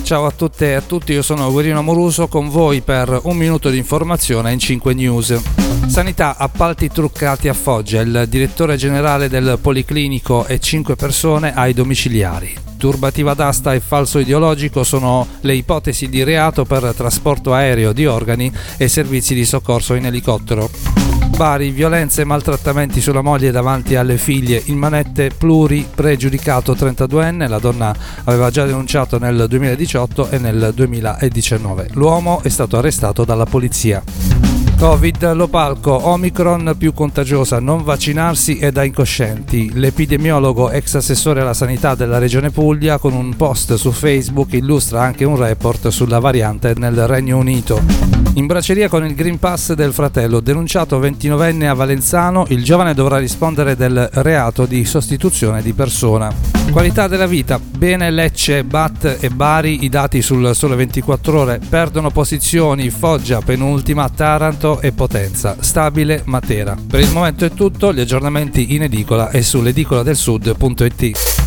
Ciao a tutte e a tutti, io sono Guerino Amoruso con voi per un minuto di informazione in 5 News. Sanità, appalti truccati a Foggia, il direttore generale del Policlinico e 5 persone ai domiciliari. Turbativa d'asta e falso ideologico sono le ipotesi di reato per trasporto aereo di organi e servizi di soccorso in elicottero. Bari, violenze e maltrattamenti sulla moglie davanti alle figlie, in manette Pluri, pregiudicato 32enne, la donna aveva già denunciato nel 2018 e nel 2019. L'uomo è stato arrestato dalla polizia. Covid, lo palco, Omicron più contagiosa, non vaccinarsi è da incoscienti. L'epidemiologo ex assessore alla sanità della regione Puglia con un post su Facebook illustra anche un report sulla variante nel Regno Unito. In bracceria con il Green Pass del fratello, denunciato 29enne a Valenzano, il giovane dovrà rispondere del reato di sostituzione di persona. Qualità della vita, bene Lecce, Bat e Bari, i dati sul Sole 24 Ore, perdono posizioni Foggia, penultima, Taranto e Potenza, stabile Matera. Per il momento è tutto, gli aggiornamenti in edicola e sull'edicoladelsud.it.